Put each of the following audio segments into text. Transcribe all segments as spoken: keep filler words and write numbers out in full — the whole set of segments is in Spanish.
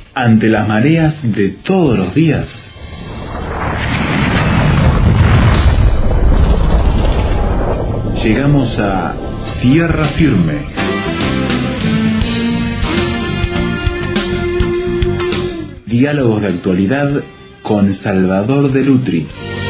ante las mareas de todos los días, llegamos a tierra firme. Diálogos de actualidad con Salvador de Lutri.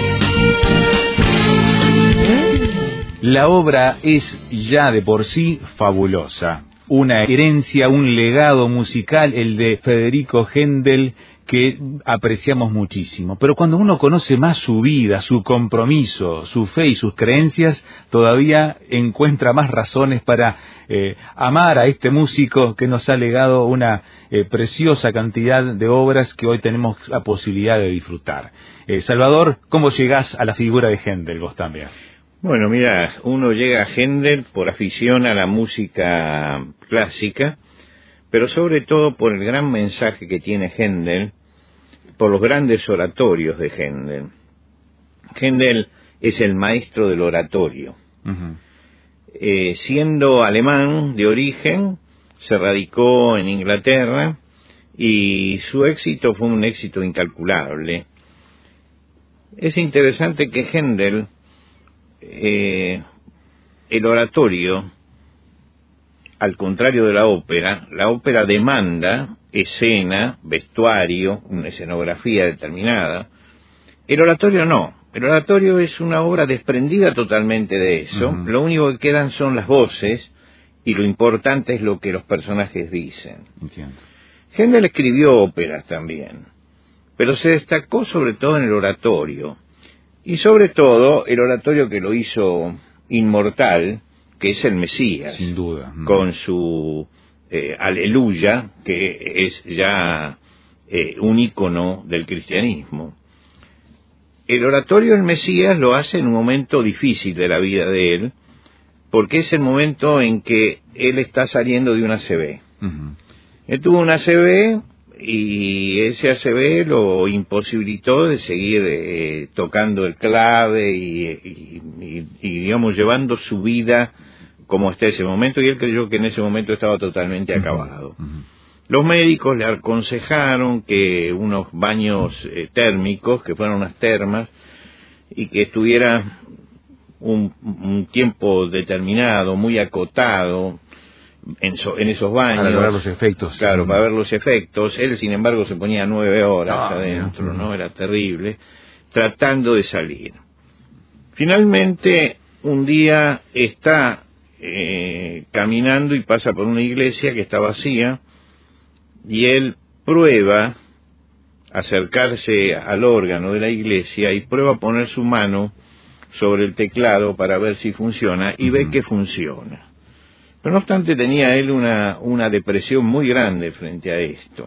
La obra es ya de por sí fabulosa. Una herencia, un legado musical, el de Federico Händel, que apreciamos muchísimo. Pero cuando uno conoce más su vida, su compromiso, su fe y sus creencias, todavía encuentra más razones para eh, amar a este músico que nos ha legado una eh, preciosa cantidad de obras que hoy tenemos la posibilidad de disfrutar. Eh, Salvador, ¿cómo llegás a la figura de Händel vos también? Bueno, mira, uno llega a Händel por afición a la música clásica, pero sobre todo por el gran mensaje que tiene Händel, por los grandes oratorios de Händel. Händel es el maestro del oratorio. Uh-huh. Eh, siendo alemán de origen, se radicó en Inglaterra y su éxito fue un éxito incalculable. Es interesante que Händel, eh, el oratorio, al contrario de la ópera, la ópera demanda escena, vestuario, una escenografía determinada. El oratorio no. El oratorio es una obra desprendida totalmente de eso. Uh-huh. Lo único que quedan son las voces y lo importante es lo que los personajes dicen. Entiendo. Händel escribió óperas también, pero se destacó sobre todo en el oratorio. Y sobre todo el oratorio que lo hizo inmortal, que es el Mesías. Sin duda. No. Con su eh, Aleluya, que es ya eh, un ícono del cristianismo. El oratorio del Mesías lo hace en un momento difícil de la vida de él, porque es el momento en que él está saliendo de un A C V. Uh-huh. Él tuvo un A C V y ese A C V lo imposibilitó de seguir eh, tocando el clave y, y, y, y, digamos, llevando su vida como hasta ese momento, y él creyó que en ese momento estaba totalmente acabado. Uh-huh. Uh-huh. Los médicos le aconsejaron que unos baños eh, térmicos, que fueran unas termas, y que estuviera un, un tiempo determinado, muy acotado, En, so, en esos baños. Para ver los efectos. Claro, para ver los efectos. Él, sin embargo, se ponía nueve horas ah, adentro, no, no. ¿no? Era terrible, tratando de salir. Finalmente, un día está eh, caminando y pasa por una iglesia que está vacía, y él prueba acercarse al órgano de la iglesia y prueba poner su mano sobre el teclado para ver si funciona, y uh-huh. ve que funciona. Pero no obstante tenía él una, una depresión muy grande frente a esto.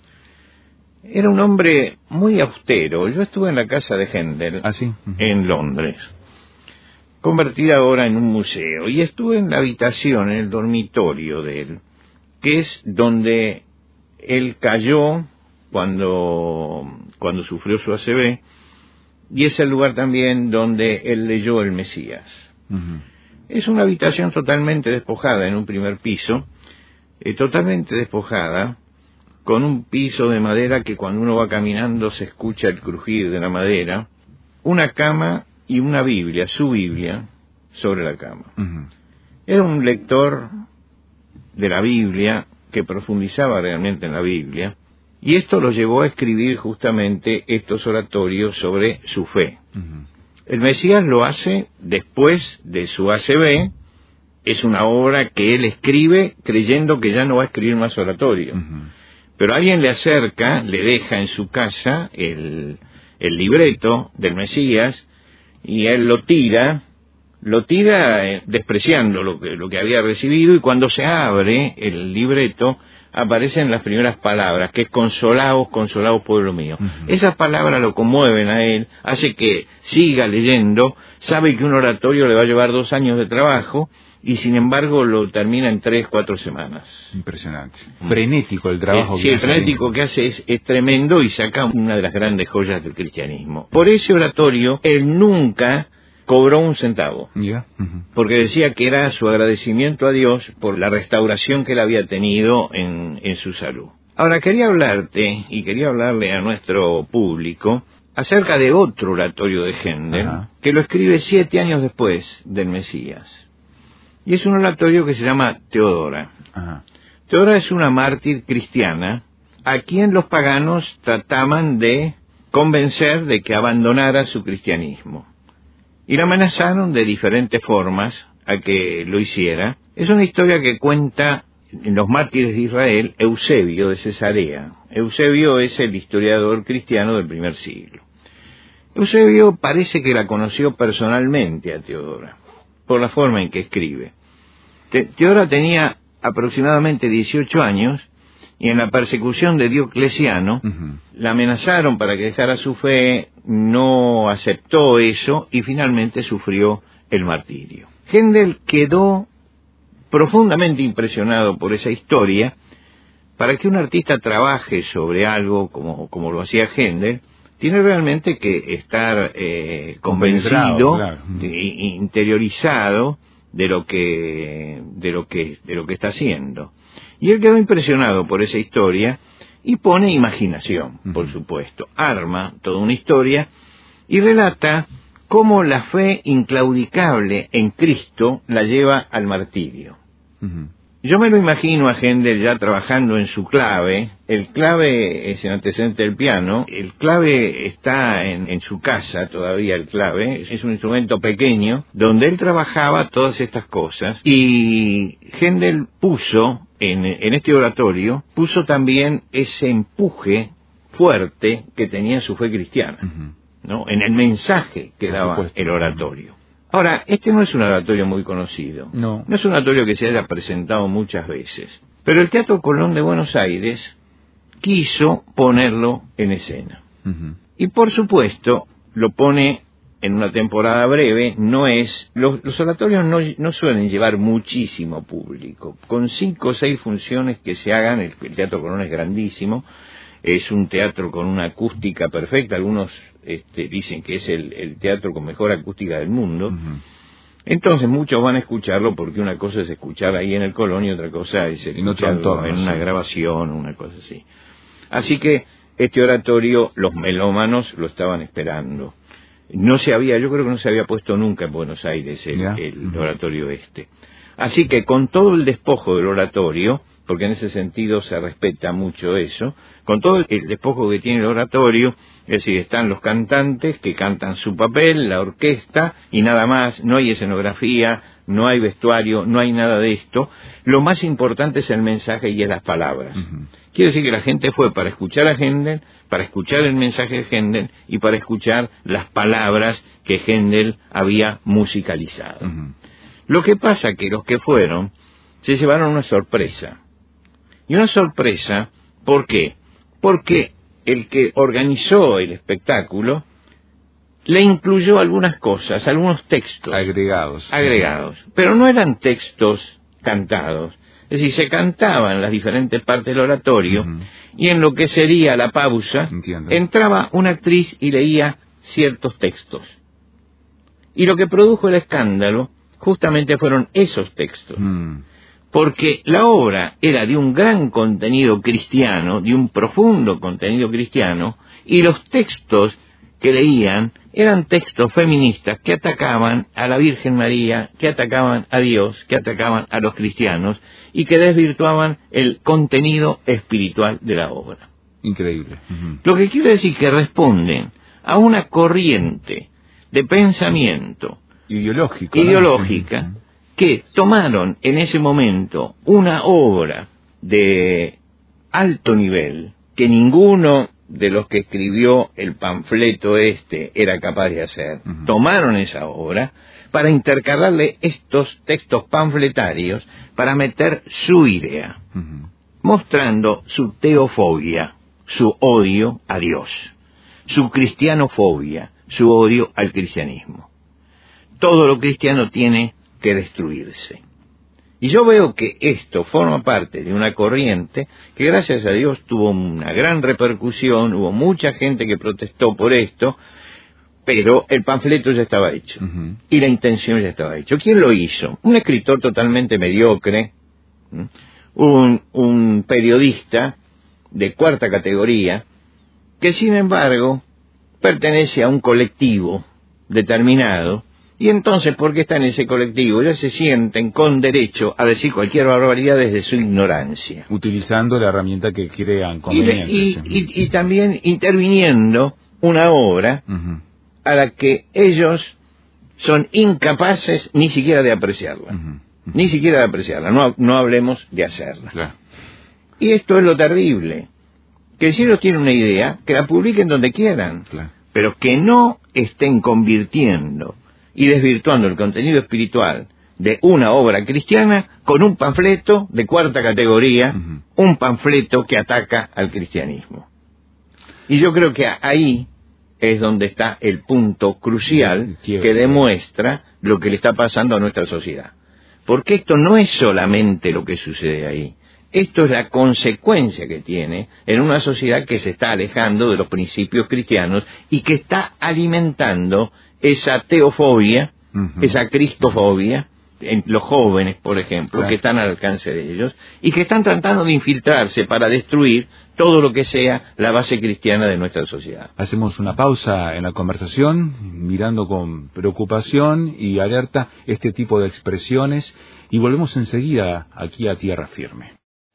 Era un hombre muy austero. Yo estuve en la casa de Händel, ¿Ah, sí? uh-huh. en Londres, convertida ahora en un museo, y estuve en la habitación, en el dormitorio de él, que es donde él cayó cuando, cuando sufrió su A C V, y es el lugar también donde él leyó el Mesías. Uh-huh. Es una habitación totalmente despojada en un primer piso, eh, totalmente despojada, con un piso de madera que cuando uno va caminando se escucha el crujir de la madera, una cama y una Biblia, su Biblia, sobre la cama. Uh-huh. Era un lector de la Biblia que profundizaba realmente en la Biblia, y esto lo llevó a escribir justamente estos oratorios sobre su fe. Uh-huh. El Mesías lo hace después de su A C V, es una obra que él escribe creyendo que ya no va a escribir más oratorio. Uh-huh. Pero alguien le acerca, le deja en su casa el, el libreto del Mesías, y él lo tira, lo tira eh, despreciando lo que, lo que había recibido, y cuando se abre el libreto aparecen las primeras palabras, que es consolaos, consolaos pueblo mío. Uh-huh. Esas palabras lo conmueven a él, hace que siga leyendo, sabe que un oratorio le va a llevar dos años de trabajo, y sin embargo lo termina en tres, cuatro semanas. Impresionante. Mm. Frenético el trabajo. Eh, sí, que el frenético que hace es, es tremendo, y saca una de las grandes joyas del cristianismo. Por ese oratorio, él nunca cobró un centavo, yeah. uh-huh. porque decía que era su agradecimiento a Dios por la restauración que él había tenido en, en su salud. Ahora, quería hablarte, y quería hablarle a nuestro público, acerca de otro oratorio de Händel, Ajá. que lo escribe siete años después del Mesías. Y es un oratorio que se llama Teodora. Ajá. Teodora es una mártir cristiana a quien los paganos trataban de convencer de que abandonara su cristianismo. Y la amenazaron de diferentes formas a que lo hiciera. Es una historia que cuenta en los mártires de Israel Eusebio de Cesarea. Eusebio es el historiador cristiano del primer siglo. Eusebio parece que la conoció personalmente a Teodora, por la forma en que escribe. Te- Teodora tenía aproximadamente dieciocho años, y en la persecución de Diocleciano, uh-huh. la amenazaron para que dejara su fe, no aceptó eso, y finalmente sufrió el martirio. Händel quedó profundamente impresionado por esa historia. Para que un artista trabaje sobre algo como, como lo hacía Händel, tiene realmente que estar eh, convencido, claro. e, interiorizado de lo que de lo que de lo que está haciendo. Y él quedó impresionado por esa historia y pone imaginación, uh-huh. por supuesto, arma toda una historia y relata cómo la fe inclaudicable en Cristo la lleva al martirio. Uh-huh. Yo me lo imagino a Händel ya trabajando en su clave. El clave es el antecedente del piano. El clave está en, en su casa todavía, el clave. Es un instrumento pequeño donde él trabajaba todas estas cosas. Y Händel puso en, en este oratorio, puso también ese empuje fuerte que tenía su fe cristiana, uh-huh. ¿no? En el mensaje que Por daba supuesto. el oratorio. Ahora, este no es un oratorio muy conocido. No. No es un oratorio que se haya presentado muchas veces. Pero el Teatro Colón de Buenos Aires quiso ponerlo en escena. Uh-huh. Y por supuesto, lo pone en una temporada breve. No es... Los, los oratorios no, no suelen llevar muchísimo público. Con cinco o seis funciones que se hagan, el, el Teatro Colón es grandísimo. Es un teatro con una acústica perfecta. Algunos este, dicen que es el, el teatro con mejor acústica del mundo. Uh-huh. Entonces muchos van a escucharlo porque una cosa es escuchar ahí en el Colón y otra cosa es escucharlo en una grabación, una cosa así. Así que este oratorio, los melómanos lo estaban esperando. No se había, yo creo que no se había puesto nunca en Buenos Aires el, yeah. el uh-huh. oratorio este. Así que con todo el despojo del oratorio, porque en ese sentido se respeta mucho eso, con todo el despojo que tiene el oratorio, es decir, están los cantantes que cantan su papel, la orquesta, y nada más, no hay escenografía, no hay vestuario, no hay nada de esto. Lo más importante es el mensaje y es las palabras. Uh-huh. Quiere decir que la gente fue para escuchar a Händel, para escuchar el mensaje de Händel y para escuchar las palabras que Händel había musicalizado. Uh-huh. Lo que pasa que los que fueron se llevaron una sorpresa. Y una sorpresa, ¿por qué? Porque el que organizó el espectáculo le incluyó algunas cosas, algunos textos. Agregados. Agregados. Pero no eran textos cantados. Es decir, se cantaban las diferentes partes del oratorio, uh-huh. y en lo que sería la pausa, Entiendo. entraba una actriz y leía ciertos textos. Y lo que produjo el escándalo justamente fueron esos textos. Mm. Porque la obra era de un gran contenido cristiano, de un profundo contenido cristiano, y los textos que leían eran textos feministas que atacaban a la Virgen María, que atacaban a Dios, que atacaban a los cristianos, y que desvirtuaban el contenido espiritual de la obra. Increíble. Uh-huh. Lo que quiere decir que responden a una corriente de pensamiento ideológico, ideológica, ¿no? que tomaron en ese momento una obra de alto nivel que ninguno de los que escribió el panfleto este era capaz de hacer. Uh-huh. Tomaron esa obra para intercalarle estos textos panfletarios para meter su idea, uh-huh. mostrando su teofobia, su odio a Dios, su cristianofobia, su odio al cristianismo. Todo lo cristiano tiene que destruirse. Y yo veo que esto forma parte de una corriente que gracias a Dios tuvo una gran repercusión, hubo mucha gente que protestó por esto, pero el panfleto ya estaba hecho, uh-huh. y la intención ya estaba hecha. ¿Quién lo hizo? Un escritor totalmente mediocre, un, un periodista de cuarta categoría, que sin embargo pertenece a un colectivo determinado, y entonces, porque está en ese colectivo, ya se sienten con derecho a decir cualquier barbaridad desde su ignorancia. Utilizando la herramienta que crean Y, conveniente. y, sí. y, y también interviniendo una obra Uh-huh. a la que ellos son incapaces ni siquiera de apreciarla. Uh-huh. Uh-huh. Ni siquiera de apreciarla, no, no hablemos de hacerla. Claro. Y esto es lo terrible, que si ellos tienen una idea, que la publiquen donde quieran, Claro. pero que no estén convirtiendo y desvirtuando el contenido espiritual de una obra cristiana con un panfleto de cuarta categoría, uh-huh. un panfleto que ataca al cristianismo. Y yo creo que ahí es donde está el punto crucial que demuestra lo que le está pasando a nuestra sociedad. Porque esto no es solamente lo que sucede ahí. Esto es la consecuencia que tiene en una sociedad que se está alejando de los principios cristianos y que está alimentando esa teofobia, uh-huh. esa cristofobia, en los jóvenes, por ejemplo, claro. que están al alcance de ellos, y que están tratando de infiltrarse para destruir todo lo que sea la base cristiana de nuestra sociedad. Hacemos una pausa en la conversación, mirando con preocupación y alerta este tipo de expresiones, y volvemos enseguida aquí a Tierra Firme.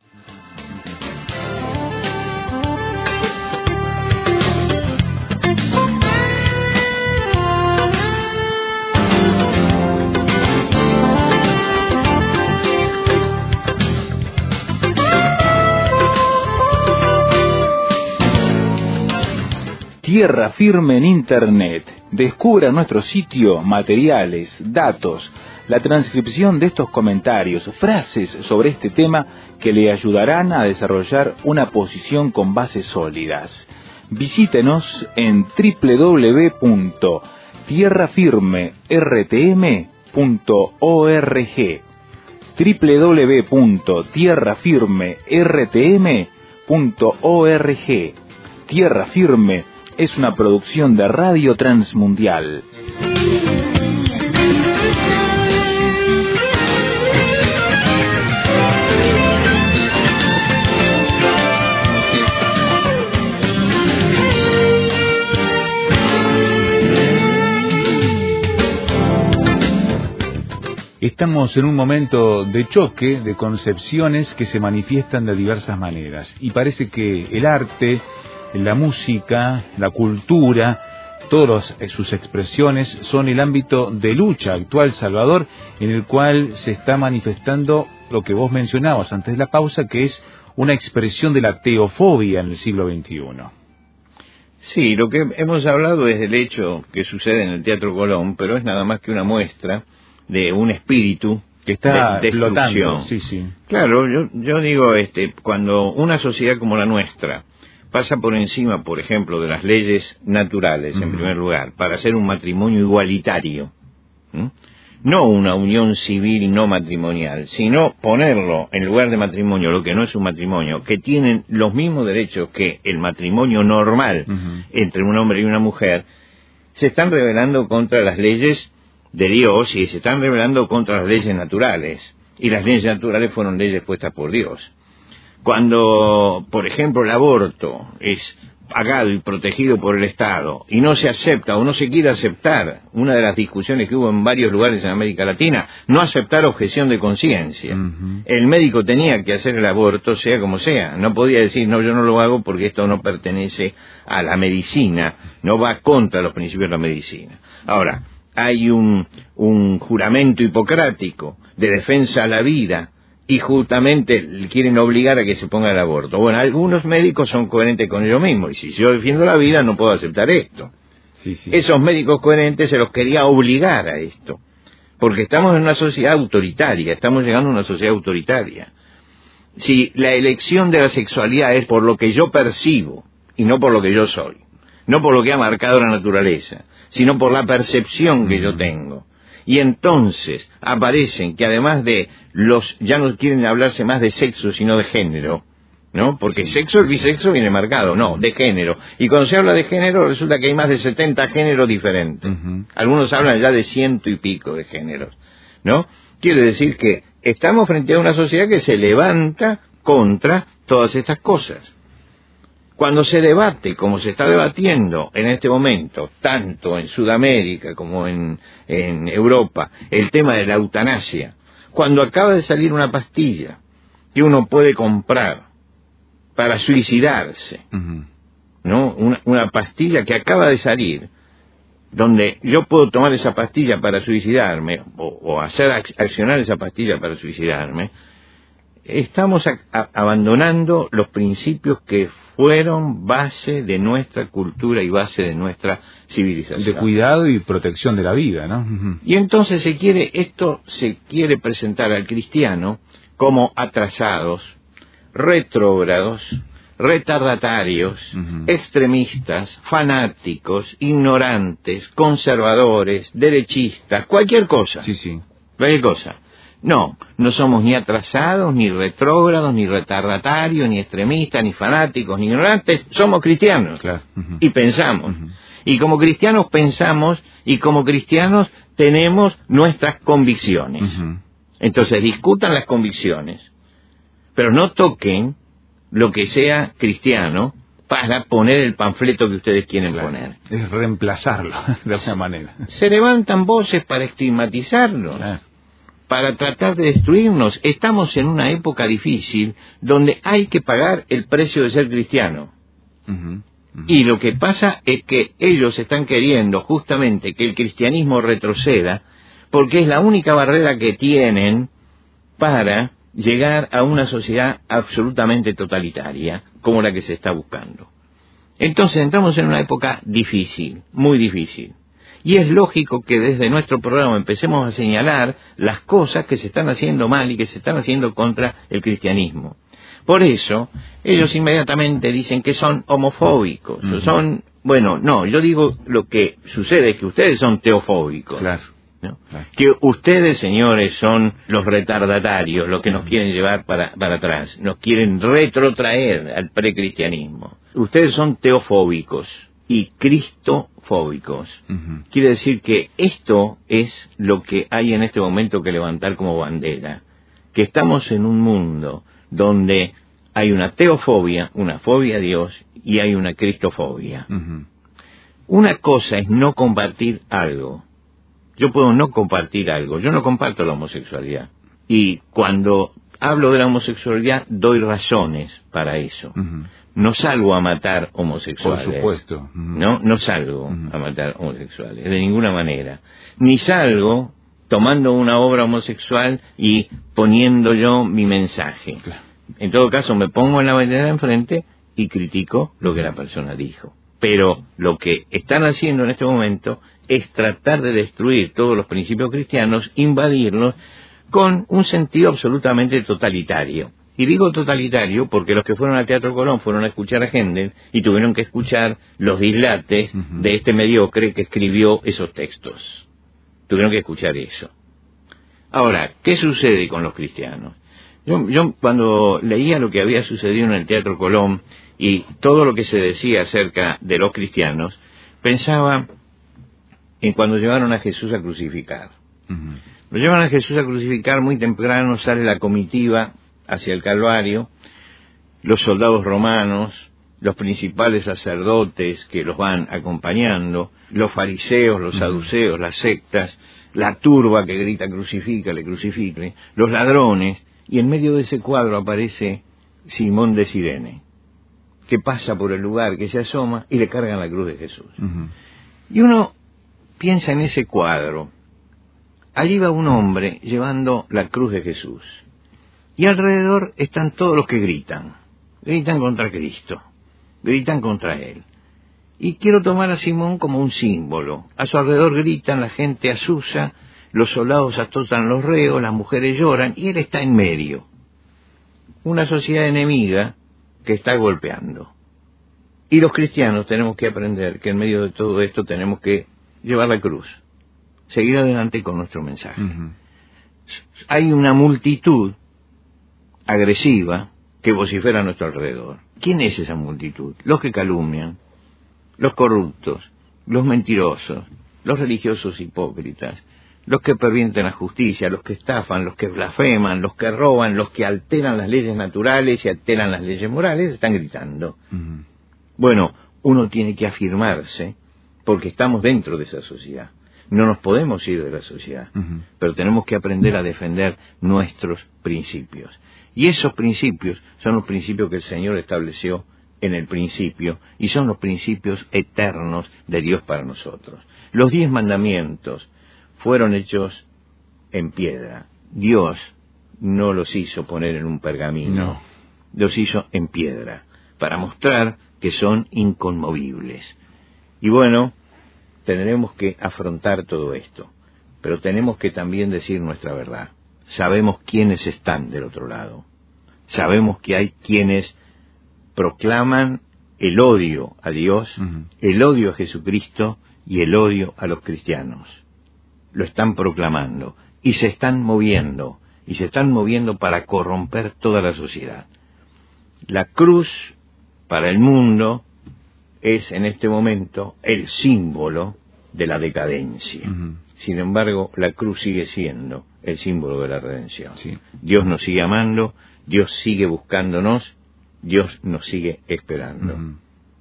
Tierra Firme en Internet. Descubra nuestro sitio, materiales, datos, la transcripción de estos comentarios, frases sobre este tema que le ayudarán a desarrollar una posición con bases sólidas. Visítenos en doble u doble u doble u punto tierra firme r t m punto org, doble u doble u doble u punto tierra firme r t m punto org. Tierra Firme es una producción de Radio Transmundial. Estamos en un momento de choque de concepciones que se manifiestan de diversas maneras, y parece que el arte, la música, la cultura, todas sus expresiones son el ámbito de lucha actual, Salvador, en el cual se está manifestando lo que vos mencionabas antes de la pausa, que es una expresión de la teofobia en el siglo veintiuno. Sí, lo que hemos hablado es del hecho que sucede en el Teatro Colón, pero es nada más que una muestra de un espíritu que está de flotando. Sí, sí. Claro, yo, yo digo, este, cuando una sociedad como la nuestra pasa por encima, por ejemplo, de las leyes naturales, uh-huh. en primer lugar, para hacer un matrimonio igualitario, ¿sí? No una unión civil no matrimonial, sino ponerlo en lugar de matrimonio, lo que no es un matrimonio, que tienen los mismos derechos que el matrimonio normal uh-huh. entre un hombre y una mujer, se están rebelando contra las leyes de Dios y se están rebelando contra las leyes naturales. Y las leyes naturales fueron leyes puestas por Dios. Cuando, por ejemplo, el aborto es pagado y protegido por el Estado y no se acepta o no se quiere aceptar, una de las discusiones que hubo en varios lugares en América Latina, no aceptar objeción de conciencia. Uh-huh. El médico tenía que hacer el aborto sea como sea, no podía decir no, yo no lo hago porque esto no pertenece a la medicina, no va contra los principios de la medicina. Ahora, hay un, un juramento hipocrático de defensa a la vida, y justamente quieren obligar a que se ponga el aborto. Bueno, algunos médicos son coherentes con ellos mismos, y si yo defiendo la vida no puedo aceptar esto. Sí, sí. Esos médicos coherentes se los quería obligar a esto, porque estamos en una sociedad autoritaria, estamos llegando a una sociedad autoritaria. Si la elección de la sexualidad es por lo que yo percibo, y no por lo que yo soy, no por lo que ha marcado la naturaleza, sino por la percepción que yo tengo, y entonces aparecen que además de los, ya no quieren hablarse más de sexo sino de género, ¿no? Porque sexo, el bisexo viene marcado, no, de género. Y cuando se habla de género resulta que hay más de setenta géneros diferentes. Uh-huh. Algunos hablan ya de ciento y pico de géneros, ¿no? Quiere decir que estamos frente a una sociedad que se levanta contra todas estas cosas. Cuando se debate, como se está debatiendo en este momento, tanto en Sudamérica como en, en Europa, el tema de la eutanasia, cuando acaba de salir una pastilla que uno puede comprar para suicidarse, uh-huh. ¿no? Una, una pastilla que acaba de salir, donde yo puedo tomar esa pastilla para suicidarme, o, o hacer accionar esa pastilla para suicidarme, estamos a, a, abandonando los principios que fueron base de nuestra cultura y base de nuestra civilización. De cuidado y protección de la vida, ¿no? Uh-huh. Y entonces se quiere, esto se quiere presentar al cristiano como atrasados, retrógrados, retardatarios, uh-huh. extremistas, fanáticos, ignorantes, conservadores, derechistas, cualquier cosa. Sí, sí. Cualquier cosa. No, no somos ni atrasados, ni retrógrados, ni retardatarios, ni extremistas, ni fanáticos, ni ignorantes, somos cristianos. Claro. Uh-huh. Y pensamos. Uh-huh. Y como cristianos pensamos, y como cristianos tenemos nuestras convicciones. Uh-huh. Entonces discutan las convicciones, pero no toquen lo que sea cristiano para poner el panfleto que ustedes quieren claro. poner. Es reemplazarlo de alguna manera. Se levantan voces para estigmatizarlo. Claro. Para tratar de destruirnos. Estamos en una época difícil donde hay que pagar el precio de ser cristiano. Uh-huh, uh-huh. Y lo que pasa es que ellos están queriendo justamente que el cristianismo retroceda porque es la única barrera que tienen para llegar a una sociedad absolutamente totalitaria como la que se está buscando. Entonces entramos en una época difícil, muy difícil. Y es lógico que desde nuestro programa empecemos a señalar las cosas que se están haciendo mal y que se están haciendo contra el cristianismo. Por eso, ellos inmediatamente dicen que son homofóbicos, uh-huh. son, bueno, no, yo digo lo que sucede es que ustedes son teofóbicos. Claro. ¿no? Claro. Que ustedes, señores, son los retardatarios, los que nos quieren llevar para, para atrás, nos quieren retrotraer al precristianismo. Ustedes son teofóbicos y cristofóbicos. Uh-huh. Quiere decir que esto es lo que hay en este momento que levantar como bandera, que estamos en un mundo donde hay una teofobia, una fobia a Dios, y hay una cristofobia. Uh-huh. Una cosa es no compartir algo. Yo puedo no compartir algo. Yo no comparto la homosexualidad. Y cuando hablo de la homosexualidad, doy razones para eso. Uh-huh. No salgo a matar homosexuales. Por supuesto. Uh-huh. No, no salgo uh-huh. a matar homosexuales, de ninguna manera. Ni salgo tomando una obra homosexual y poniendo yo mi mensaje. Claro. En todo caso, me pongo en la bandera enfrente y critico lo que la persona dijo. Pero lo que están haciendo en este momento es tratar de destruir todos los principios cristianos, invadirlos con un sentido absolutamente totalitario. Y digo totalitario porque los que fueron al Teatro Colón fueron a escuchar a Händel y tuvieron que escuchar los dislates uh-huh. de este mediocre que escribió esos textos. Tuvieron que escuchar eso. Ahora, ¿qué sucede con los cristianos? Yo, yo cuando leía lo que había sucedido en el Teatro Colón y todo lo que se decía acerca de los cristianos, pensaba en cuando llevaron a Jesús a crucificar. Uh-huh. Lo llevan a Jesús a crucificar muy temprano, sale la comitiva hacia el Calvario, los soldados romanos, los principales sacerdotes que los van acompañando, los fariseos, los saduceos, las sectas, la turba que grita crucifícale, crucifícale, los ladrones, y en medio de ese cuadro aparece Simón de Cirene, que pasa por el lugar, que se asoma y le cargan la cruz de Jesús. Uh-huh. Y uno piensa en ese cuadro. Allí va un hombre llevando la cruz de Jesús. Y alrededor están todos los que gritan. Gritan contra Cristo. Gritan contra Él. Y quiero tomar a Simón como un símbolo. A su alrededor gritan, la gente asusa, los soldados azotan los reos, las mujeres lloran, y Él está en medio. Una sociedad enemiga que está golpeando. Y los cristianos tenemos que aprender que en medio de todo esto tenemos que llevar la cruz. Seguir adelante con nuestro mensaje. Uh-huh. Hay una multitud agresiva que vocifera a nuestro alrededor. ¿Quién es esa multitud? Los que calumnian, los corruptos, los mentirosos, los religiosos hipócritas, los que pervienten la justicia, los que estafan, los que blasfeman, los que roban, los que alteran las leyes naturales y alteran las leyes morales, están gritando. Uh-huh. Bueno, uno tiene que afirmarse porque estamos dentro de esa sociedad. No nos podemos ir de la sociedad, uh-huh. pero tenemos que aprender a defender nuestros principios. Y esos principios son los principios que el Señor estableció en el principio y son los principios eternos de Dios para nosotros. Los diez mandamientos fueron hechos en piedra. Dios no los hizo poner en un pergamino, no. los hizo en piedra para mostrar que son inconmovibles. Y bueno, tendremos que afrontar todo esto, pero tenemos que también decir nuestra verdad. Sabemos quiénes están del otro lado. Sabemos que hay quienes proclaman el odio a Dios, uh-huh. el odio a Jesucristo y el odio a los cristianos. Lo están proclamando y se están moviendo, y se están moviendo para corromper toda la sociedad. La cruz para el mundo es en este momento el símbolo de la decadencia. Uh-huh. Sin embargo, la cruz sigue siendo el símbolo de la redención. Sí. Dios nos sigue amando, Dios sigue buscándonos, Dios nos sigue esperando. Uh-huh.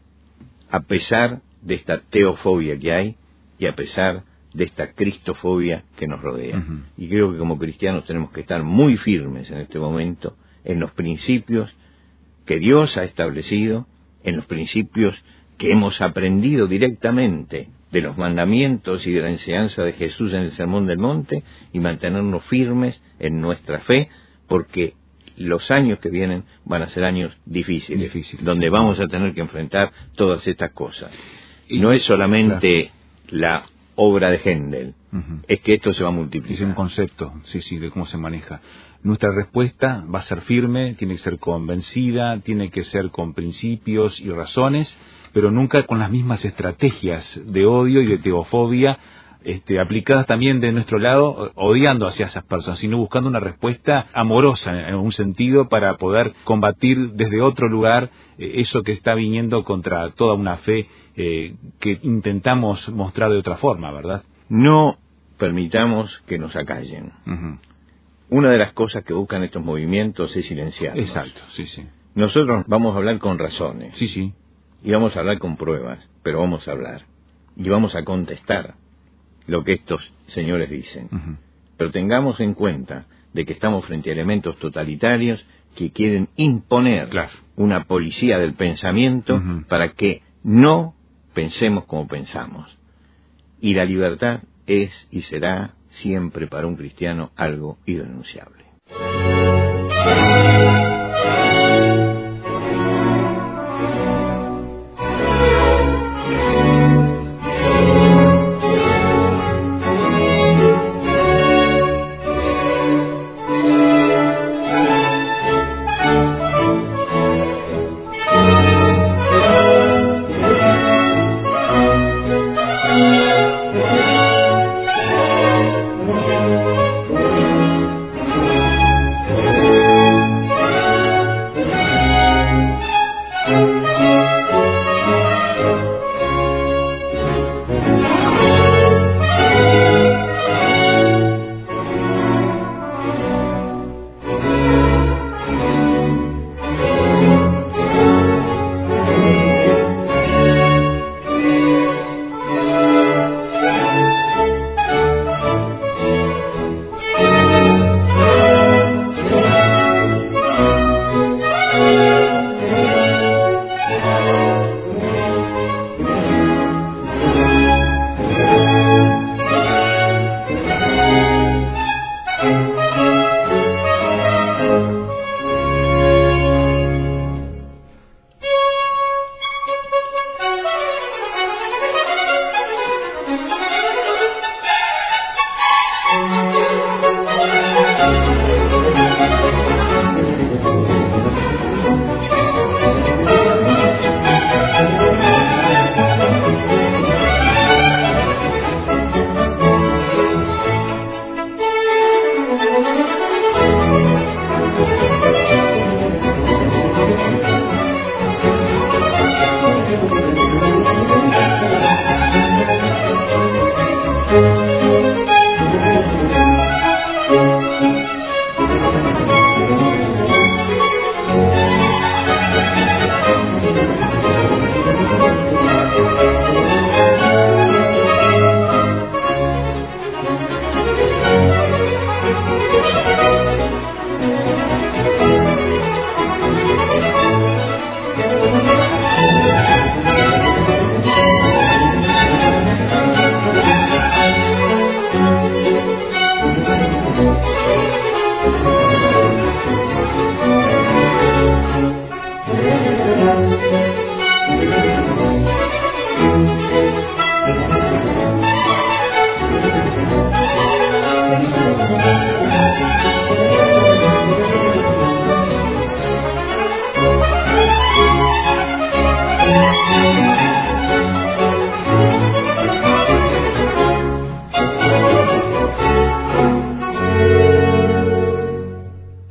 A pesar de esta teofobia que hay y a pesar de esta cristofobia que nos rodea. Uh-huh. Y creo que como cristianos tenemos que estar muy firmes en este momento en los principios que Dios ha establecido, en los principios que hemos aprendido directamente de los mandamientos y de la enseñanza de Jesús en el Sermón del Monte, y mantenernos firmes en nuestra fe, porque los años que vienen van a ser años difíciles, Difícil, donde sí. vamos a tener que enfrentar todas estas cosas. Y no es solamente claro. la obra de Händel, uh-huh. es que esto se va a multiplicar. Es un concepto, sí, sí, de cómo se maneja. Nuestra respuesta va a ser firme, tiene que ser convencida, tiene que ser con principios y razones, pero nunca con las mismas estrategias de odio y de teofobia, este, aplicadas también de nuestro lado, odiando hacia esas personas, sino buscando una respuesta amorosa en algún sentido para poder combatir desde otro lugar eh, eso que está viniendo contra toda una fe eh, que intentamos mostrar de otra forma, ¿verdad? No permitamos que nos acallen. Uh-huh. Una de las cosas que buscan estos movimientos es silenciarnos. Exacto, sí, sí. Nosotros vamos a hablar con razones. Sí, sí. Y vamos a hablar con pruebas, pero vamos a hablar. Y vamos a contestar lo que estos señores dicen. Uh-huh. Pero tengamos en cuenta de que estamos frente a elementos totalitarios que quieren imponer claro. una policía del pensamiento uh-huh. para que no pensemos como pensamos. Y la libertad es y será siempre para un cristiano algo irrenunciable.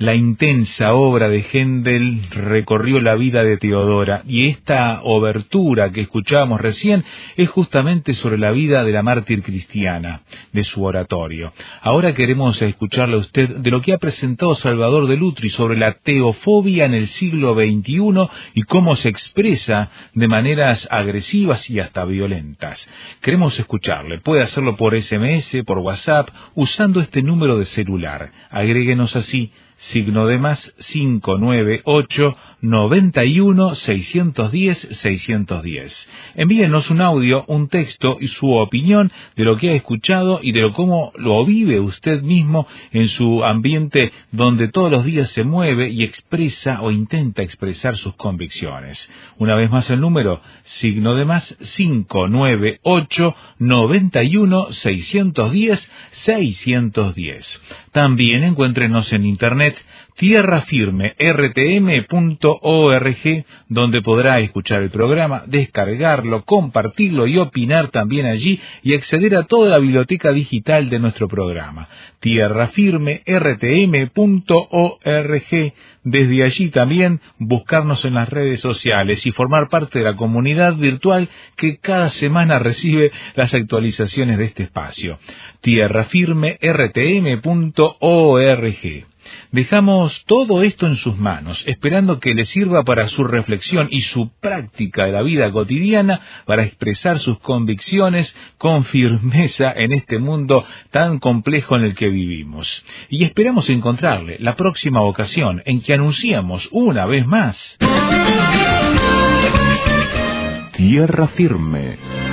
la intensa obra de Händel recorrió la vida de Teodora, y esta obertura que escuchábamos recién es justamente sobre la vida de la mártir cristiana, de su oratorio. Ahora queremos escucharle a usted de lo que ha presentado Salvador de Lutri sobre la teofobia en el siglo veintiuno y cómo se expresa de maneras agresivas y hasta violentas. Queremos escucharle. Puede hacerlo por ese eme ese, por WhatsApp, usando este número de celular. Agréguenos así, signo de más cinco nueve ocho, noventa y uno, seiscientos diez, seiscientos diez. Envíenos un audio, un texto y su opinión de lo que ha escuchado y de lo cómo lo vive usted mismo en su ambiente donde todos los días se mueve y expresa o intenta expresar sus convicciones. Una vez más el número, signo de más cinco nueve ocho, noventa y uno, seiscientos diez, seiscientos diez. También encuéntrenos en internet tierra firme r t m punto org, donde podrá escuchar el programa, descargarlo, compartirlo y opinar también allí y acceder a toda la biblioteca digital de nuestro programa. tierra firme r t m punto org. Desde allí también buscarnos en las redes sociales y formar parte de la comunidad virtual que cada semana recibe las actualizaciones de este espacio. tierra firme r t m punto org. Dejamos todo esto en sus manos, esperando que le sirva para su reflexión y su práctica de la vida cotidiana, para expresar sus convicciones con firmeza en este mundo tan complejo en el que vivimos. Y esperamos encontrarle la próxima ocasión en que anunciamos una vez más Tierra Firme.